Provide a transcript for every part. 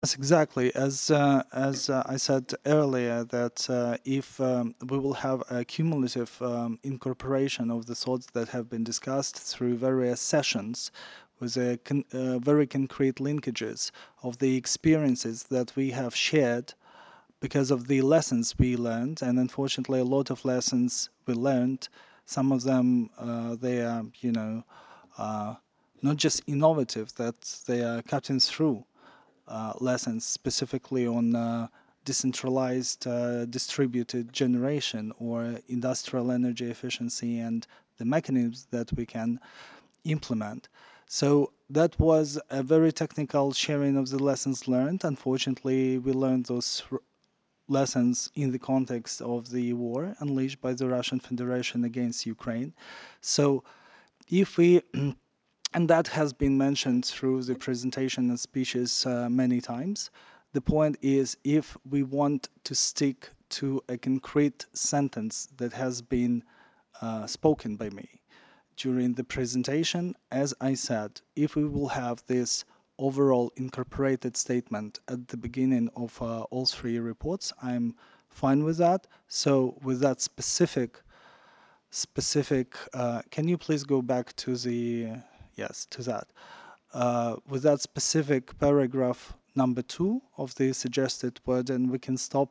Yes, exactly. As I said earlier, that if we will have a cumulative incorporation of the thoughts that have been discussed through various sessions, with very concrete linkages of the experiences that we have shared because of the lessons we learned, and unfortunately, a lot of lessons we learned. Some of them they are, uh, not just innovative, that they are cutting through lessons specifically on decentralized distributed generation or industrial energy efficiency and the mechanisms that we can implement. So that was a very technical sharing of the lessons learned. Unfortunately, we learned those lessons in the context of the war unleashed by the Russian Federation against Ukraine. So if we and that has been mentioned through the presentation and speeches many times. The point is, if we want to stick to a concrete sentence that has been spoken by me during the presentation, as I said, if we will have this overall incorporated statement at the beginning of all three reports, I'm fine with that. So with that specific, can you please go back to the, yes, to that. With that specific paragraph number 2 of the suggested word, and we can stop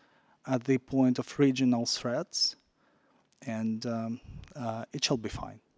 at the point of regional threats, and it shall be fine.